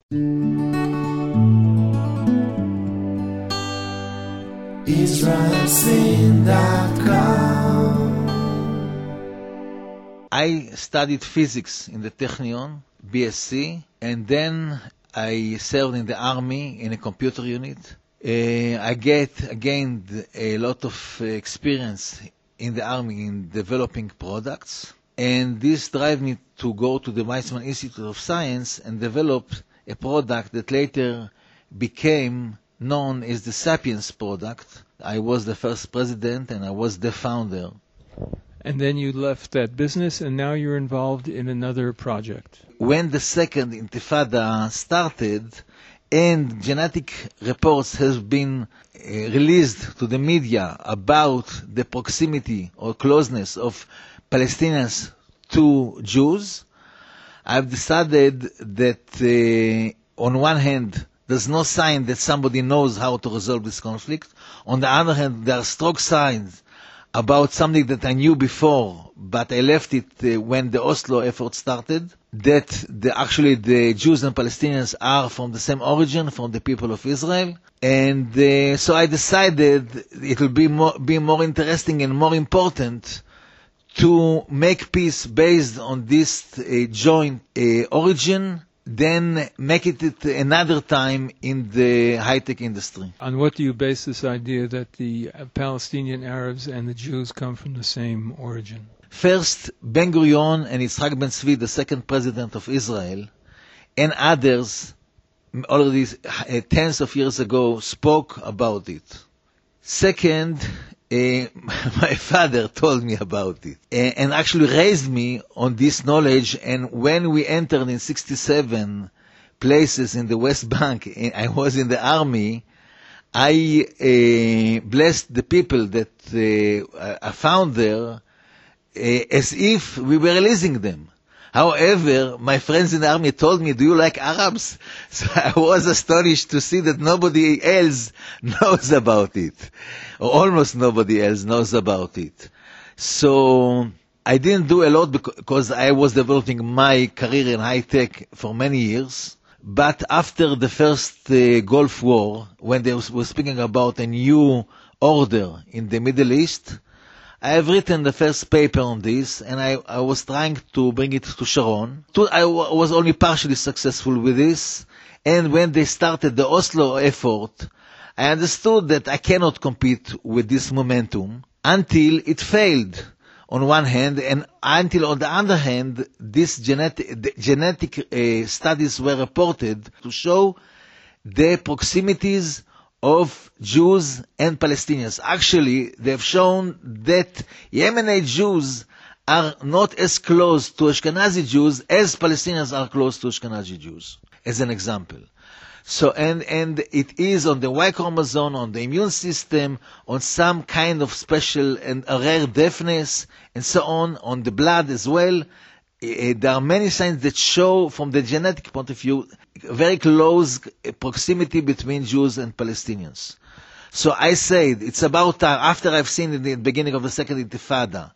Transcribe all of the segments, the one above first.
I studied physics in the Technion, BSc, and then I served in the army in a computer unit. I gained a lot of experience in the army in developing products, and this drive me to go to the Weizmann Institute of Science and develop a product that later became known as the Sapiens product. I was the first president and I was the founder. And then you left that business and now you're involved in another project. When the second Intifada started and genetic reports have been released to the media about the proximity or closeness of Palestinians to Jews, I've decided that on one hand, there's no sign that somebody knows how to resolve this conflict. On the other hand, there are strong signs about something that I knew before, but I left it when the Oslo effort started, that actually the Jews and Palestinians are from the same origin, from the people of Israel. And so I decided it will be more interesting and more important to make peace based on this joint origin than make it another time in the high-tech industry. On what do you base this idea that the Palestinian Arabs and the Jews come from the same origin? First, Ben-Gurion and Yitzhak Ben-Zvi, the second president of Israel, and others already tens of years ago spoke about it. Second, my father told me about it and actually raised me on this knowledge. And when we entered in 67 places in the West Bank, I was in the army, I blessed the people that I found there as if we were releasing them. However, my friends in the army told me, "Do you like Arabs?" So I was astonished to see that nobody else knows about it, or almost nobody else knows about it. So I didn't do a lot because I was developing my career in high-tech for many years. But after the first Gulf War, when they were speaking about a new order in the Middle East, I have written the first paper on this, and I was trying to bring it to Sharon. I was only partially successful with this, and when they started the Oslo effort, I understood that I cannot compete with this momentum until it failed on one hand, and until on the other hand, these genetic studies were reported to show the proximities of Jews and Palestinians. Actually, they've shown that Yemenite Jews are not as close to Ashkenazi Jews as Palestinians are close to Ashkenazi Jews, as an example. So, and it is on the Y chromosome, on the immune system, on some kind of special and rare deafness, and so on the blood as well. There are many signs that show, from the genetic point of view, very close proximity between Jews and Palestinians. So I said, it's about time, after I've seen in the beginning of the Second Intifada,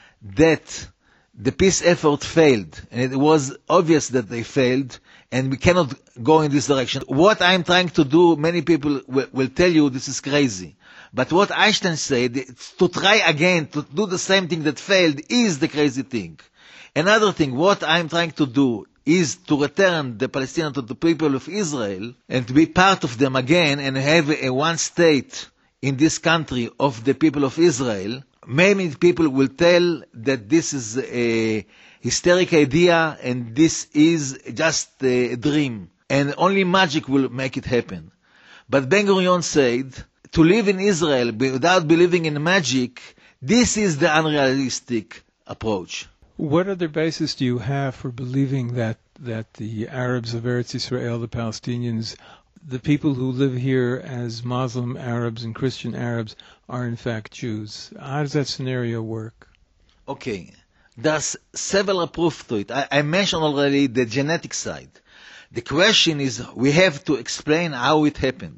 that the peace effort failed, and it was obvious that they failed, and we cannot go in this direction. What I'm trying to do, many people will tell you this is crazy. But what Einstein said, to try again, to do the same thing that failed, is the crazy thing. Another thing, what I'm trying to do is to return the Palestinians to the people of Israel and to be part of them again and have a one state in this country of the people of Israel. Many people will tell that this is a hysteric idea and this is just a dream, and only magic will make it happen. But Ben-Gurion said, to live in Israel without believing in magic, this is the unrealistic approach. What other basis do you have for believing that the Arabs of Eretz Israel, the Palestinians, the people who live here as Muslim Arabs and Christian Arabs, are in fact Jews? How does that scenario work? Okay, there's several proofs to it. I mentioned already the genetic side. The question is, we have to explain how it happened.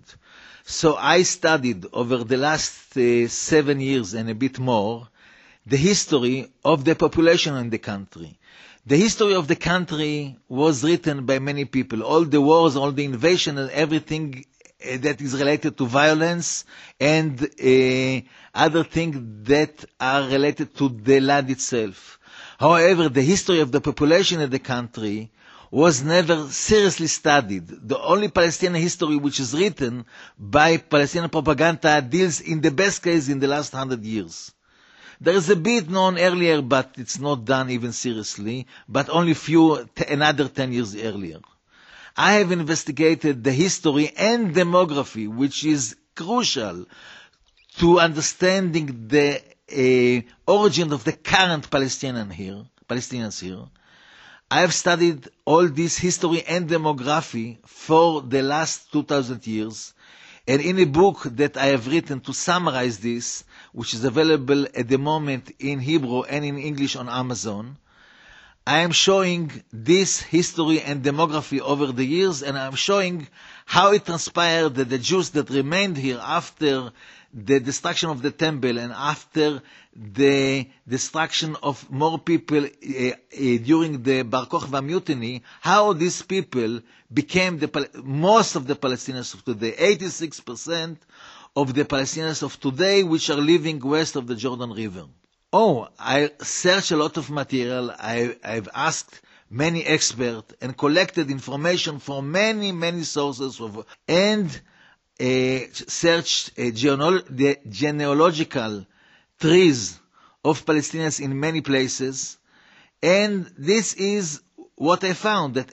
So I studied over the last 7 years and a bit more the history of the population in the country. The history of the country was written by many people. All the wars, all the invasion and everything that is related to violence and other things that are related to the land itself. However, the history of the population in the country was never seriously studied. The only Palestinian history which is written by Palestinian propaganda deals in the best case in the last 100 years. There is a bit known earlier, but it's not done even seriously, but only another 10 years earlier. I have investigated the history and demography, which is crucial to understanding the origin of the current Palestinians here. I have studied all this history and demography for the last 2,000 years, and in a book that I have written to summarize this, which is available at the moment in Hebrew and in English on Amazon, I am showing this history and demography over the years, and I am showing how it transpired that the Jews that remained here after the destruction of the temple and after the destruction of more people during the Bar Kokhba mutiny, how these people became most of the Palestinians of today, 86% of the Palestinians of today, which are living west of the Jordan River. I searched a lot of material. I've asked many experts and collected information from many sources and searched the genealogical trees of Palestinians in many places. And this is what I found, that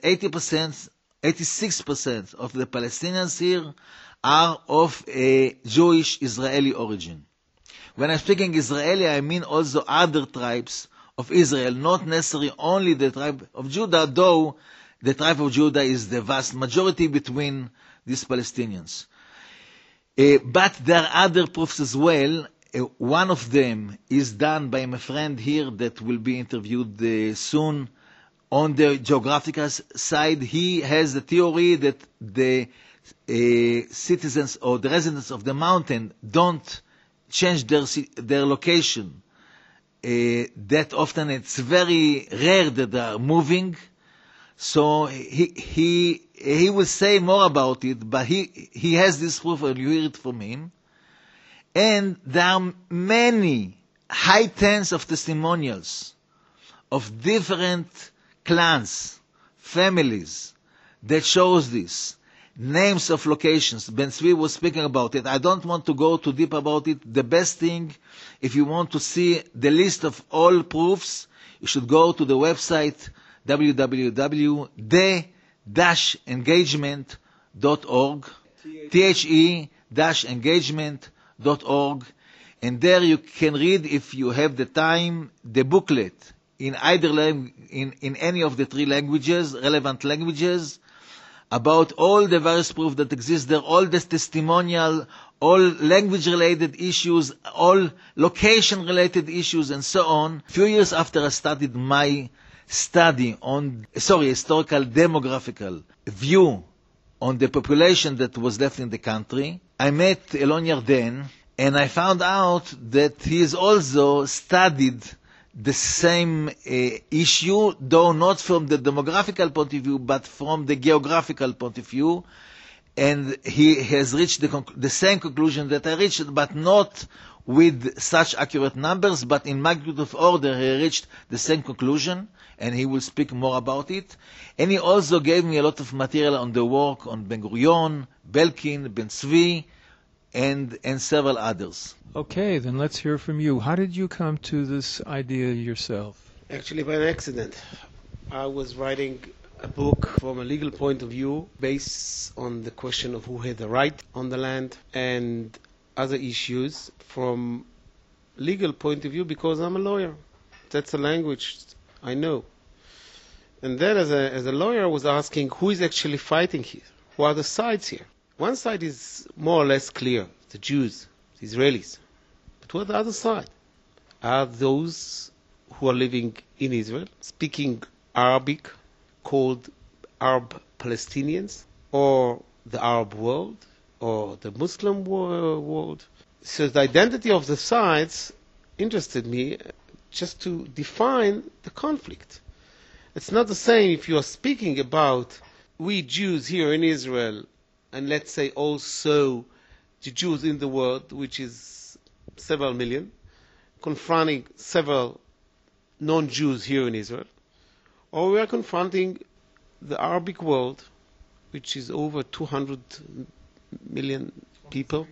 86% of the Palestinians here are of a Jewish Israeli origin. When I'm speaking Israeli, I mean also other tribes of Israel, not necessarily only the tribe of Judah, though the tribe of Judah is the vast majority between these Palestinians. But there are other proofs as well. One of them is done by my friend here that will be interviewed soon. On the geographical side, he has the theory that the citizens or the residents of the mountain don't change their location. That often it's very rare that they are moving. So he will say more about it, but he has this proof and you hear it from him. And there are many high tens of testimonials of different clans, families that shows this. Names of locations. Ben Tzvi was speaking about it. I don't want to go too deep about it. The best thing, if you want to see the list of all proofs, you should go to the website www.the-engagement.org, the-engagement.org, and there you can read, if you have the time, the booklet in either in any of the three languages, relevant languages, about all the various proofs that exist there, all the testimonial, all language-related issues, all location-related issues, and so on. A few years after I started my historical demographical view on the population that was left in the country, I met Elon Yarden, and I found out that he has also studied the same issue, though not from the demographical point of view, but from the geographical point of view. And he has reached the same conclusion that I reached, but not with such accurate numbers, but in magnitude of order he reached the same conclusion, and he will speak more about it. And he also gave me a lot of material on the work on Ben Gurion, Belkin, Ben Tzvi, and several others. Okay, then let's hear from you. How did you come to this idea yourself? Actually, by an accident. I was writing a book from a legal point of view based on the question of who had the right on the land and other issues from legal point of view because I'm a lawyer. That's a language I know. And then as a lawyer I was asking who is actually fighting here? Who are the sides here? One side is more or less clear, the Jews, the Israelis. But what are the other side? Are those who are living in Israel, speaking Arabic, called Arab Palestinians, or the Arab world, or the Muslim world? So the identity of the sides interested me just to define the conflict. It's not the same if you are speaking about we Jews here in Israel, and let's say also the Jews in the world, which is several million, confronting several non-Jews here in Israel, or we are confronting the Arabic world, which is over 200 million people.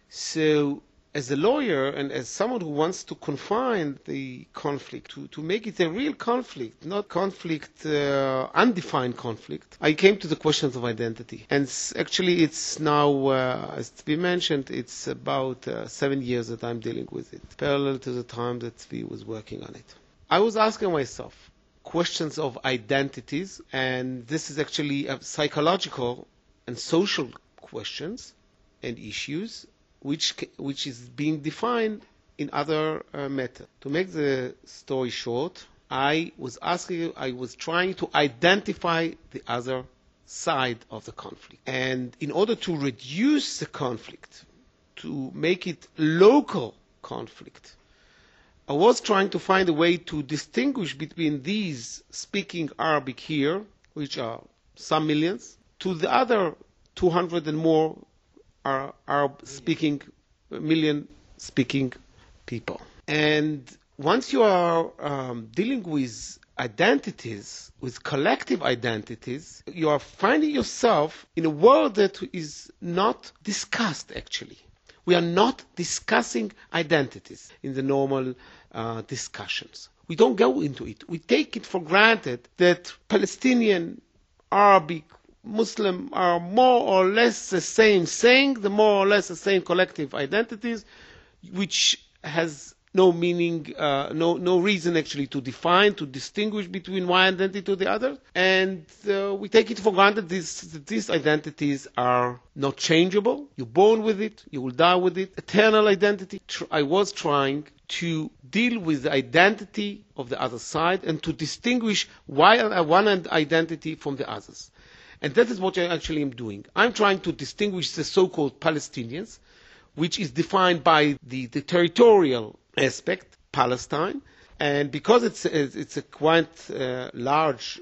So, as a lawyer and as someone who wants to confine the conflict, to make it a real conflict, not conflict, undefined conflict, I came to the questions of identity. And actually it's now, as Tzvi mentioned, it's about 7 years that I'm dealing with it, parallel to the time that Tzvi was working on it. I was asking myself questions of identities, and this is actually a psychological and social questions and issues which is being defined in other methods. To make the story short, I was trying to identify the other side of the conflict. And in order to reduce the conflict, to make it local conflict, I was trying to find a way to distinguish between these speaking Arabic here, which are some millions, to the other 200 and more Arab-speaking, million-speaking people. And once you are dealing with identities, with collective identities, you are finding yourself in a world that is not discussed, actually. We are not discussing identities in the normal discussions. We don't go into it. We take it for granted that Palestinian, Arabic, Muslim are more or less the same saying, the more or less the same collective identities, which has no meaning, no reason actually to define, to distinguish between one identity to the other. And we take it for granted that these identities are not changeable. You're born with it, you will die with it. Eternal identity. I was trying to deal with the identity of the other side and to distinguish one identity from the others. And that is what I actually am doing. I'm trying to distinguish the so-called Palestinians, which is defined by the territorial aspect, Palestine. And because it's a quite large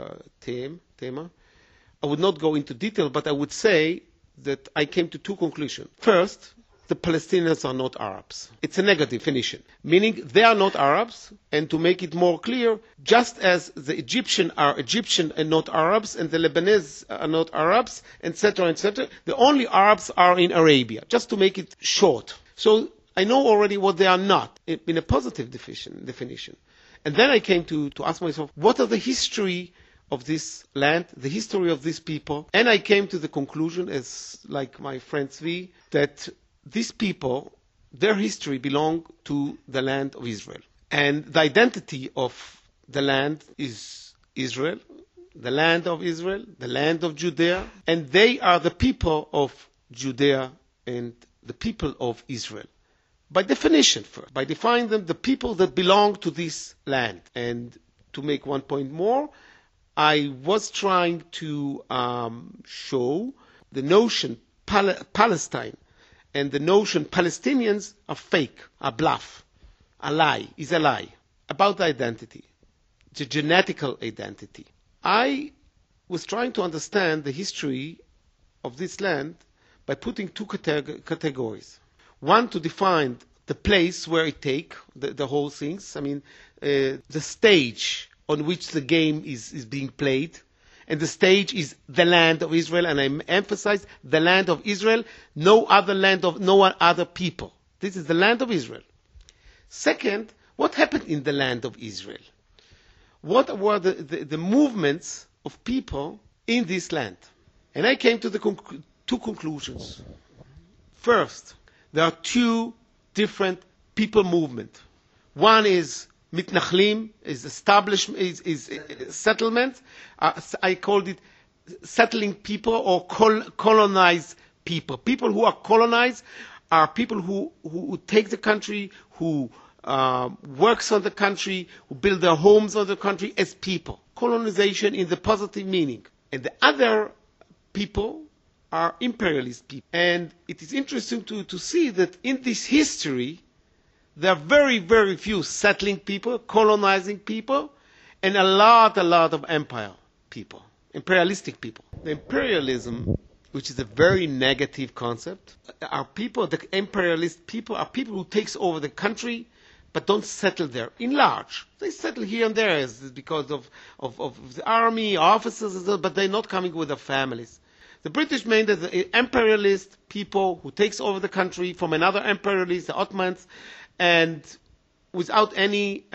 theme, I would not go into detail, but I would say that I came to two conclusions. First, the Palestinians are not Arabs. It's a negative definition, meaning they are not Arabs, and to make it more clear, just as the Egyptians are Egyptian and not Arabs, and the Lebanese are not Arabs, etc., etc., the only Arabs are in Arabia, just to make it short. So I know already what they are not, in a positive definition. And then I came to ask myself, what are the history of this land, the history of these people? And I came to the conclusion, as like my friend Tzvi, that these people, their history belong to the land of Israel. And the identity of the land is Israel, the land of Israel, the land of Judea, and they are the people of Judea and the people of Israel. By definition first, by defining them, the people that belong to this land. And to make one point more, I was trying to show the notion Palestine and the notion Palestinians are fake, a bluff, a lie, is a lie about the identity, the genetical identity. I was trying to understand the history of this land by putting two categories. One, to define the place where it takes the whole things, the stage on which the game is being played. And the stage is the land of Israel, and I emphasize the land of Israel, no other land of no other people. This is the land of Israel. Second, what happened in the land of Israel? What were the movements of people in this land? And I came to the two conclusions. First, there are two different people movements. One is Mitnachlim, is establishment, is settlement. I called it settling people or colonized people. People who are colonized are people who take the country, who works on the country, who build their homes on the country as people. Colonization in the positive meaning. And the other people are imperialist people. And it is interesting to see that in this history, there are very, very few settling people, colonizing people, and a lot of imperialistic people. The imperialism, which is a very negative concept, are people, the imperialist people are people who takes over the country but don't settle there in large. They settle here and there because of the army, officers, but they're not coming with their families. The British meant that the imperialist people who takes over the country from another imperialist, the Ottomans, and without any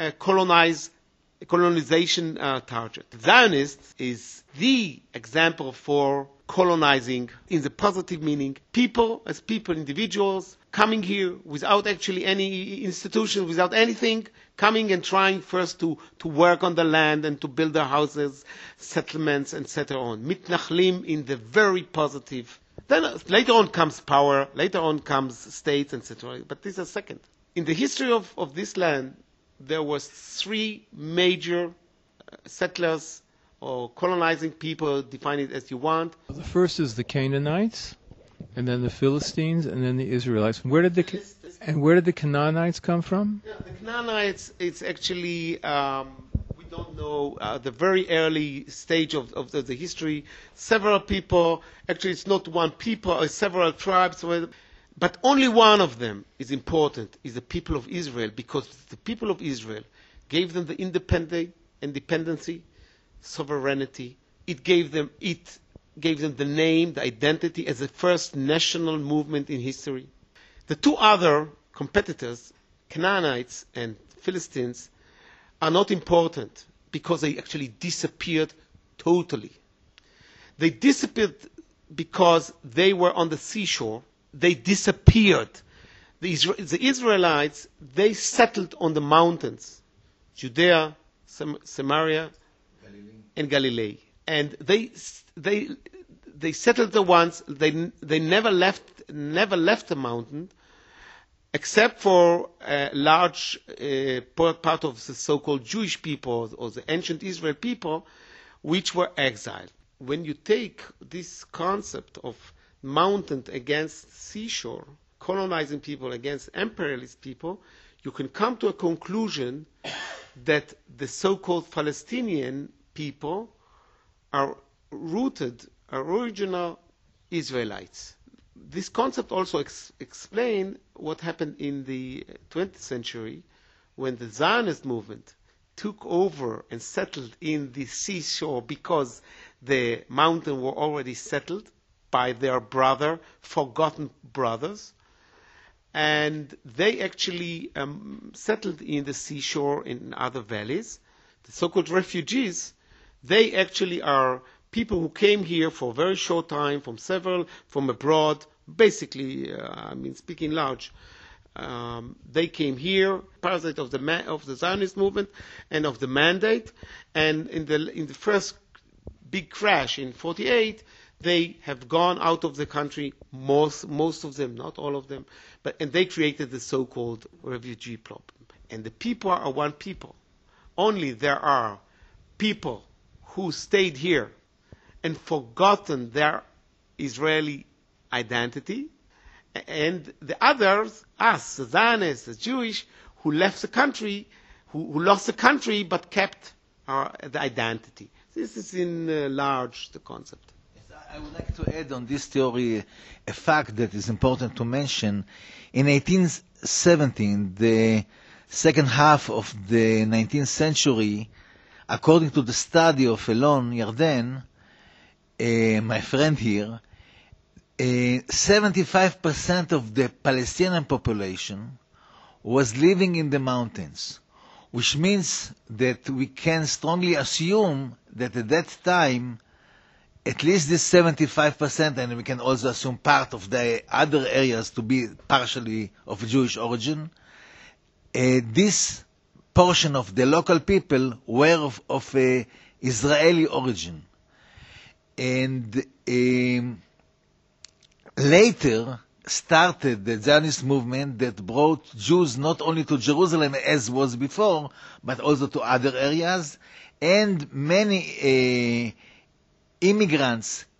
colonization target. The Zionist is the example for colonizing in the positive meaning. People as people, individuals, coming here without actually any institution, without anything, coming and trying first to work on the land and to build their houses, settlements, and so on. Mitnachlim in the very positive. Then later on comes power, later on comes states, etc. But this is second. In the history of this land, there was three major settlers or colonizing people, define it as you want. The first is the Canaanites, and then the Philistines, and then the Israelites. Where did the Canaanites come from? Yeah, the Canaanites, it's actually, we don't know, the very early stage of the history. Several people, actually it's not one people, it's several tribes, but only one of them is important, is the people of Israel, because the people of Israel gave them the independency, sovereignty. It gave them the name, the identity as the first national movement in history. The two other competitors, Canaanites and Philistines, are not important because they actually disappeared totally. They disappeared because they were on the seashore. They disappeared. The Israelites, they settled on the mountains, Judea, Samaria, and Galilee. And they settled the ones, they never left the mountain, except for a large part of the so-called Jewish people or the ancient Israel people, which were exiled. When you take this concept of mountain against seashore, colonizing people against imperialist people, you can come to a conclusion that the so-called Palestinian people are original Israelites. This concept also explains what happened in the 20th century when the Zionist movement took over and settled in the seashore because the mountain were already settled by their forgotten brothers. And they actually settled in the seashore in other valleys. The so-called refugees, they actually are people who came here for a very short time from abroad, basically, speaking large. They came here, parasite of the Zionist movement and of the mandate. And in the first big crash in 1948, they have gone out of the country, most of them, not all of them, and they created the so-called refugee problem. And the people are one people. Only there are people who stayed here and forgotten their Israeli identity, and the others, us, the Zionists, the Jewish, who left the country, who lost the country but kept the identity. This is in large the concept. I would like to add on this theory a fact that is important to mention. In 1817, the second half of the 19th century, according to the study of Elon Yarden, my friend here, 75% of the Palestinian population was living in the mountains, which means that we can strongly assume that at that time, at least this 75%, and we can also assume part of the other areas to be partially of Jewish origin, this portion of the local people were of Israeli origin. And later started the Zionist movement that brought Jews not only to Jerusalem as was before, but also to other areas, and many immigrants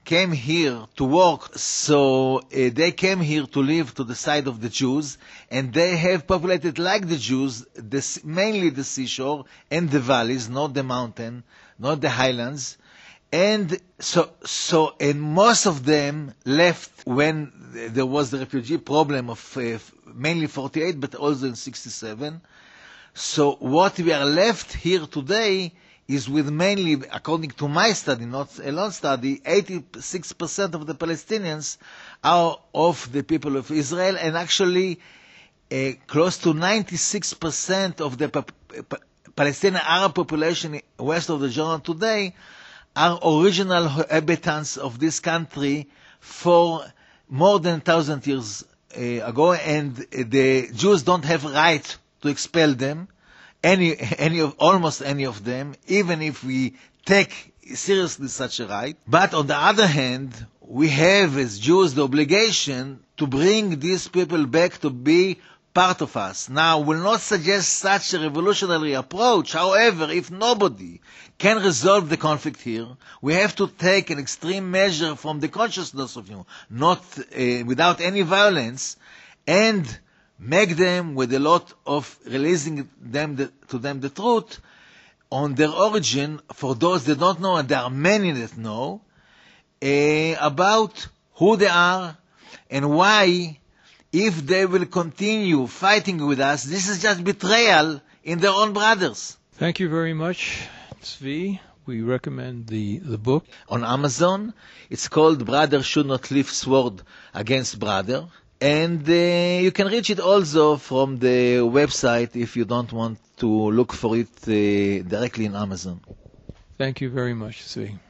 came here to work, so they came here to live to the side of the Jews, and they have populated like the Jews, mainly the seashore and the valleys, not the mountain, not the highlands. And so most of them left when there was the refugee problem of mainly 48, but also in 67. So what we are left here today is with mainly, according to my study, not a long study, 86% of the Palestinians are of the people of Israel, and actually close to 96% of the Palestinian Arab population west of the Jordan today are original inhabitants of this country for more than 1,000 years ago, and the Jews don't have right to expel them, almost any of them, even if we take seriously such a right. But on the other hand, we have as Jews the obligation to bring these people back to be part of us. Now, will not suggest such a revolutionary approach. However, if nobody can resolve the conflict here, we have to take an extreme measure from the consciousness of you, not without any violence, and make them with a lot of releasing them to them the truth on their origin, for those that don't know, and there are many that know, about who they are and why, if they will continue fighting with us, this is just betrayal in their own brothers. Thank you very much, Tzvi. We recommend the book. On Amazon, it's called Brother Should Not Lift Sword Against Brother. And you can reach it also from the website if you don't want to look for it directly in Amazon. Thank you very much, Tzvi.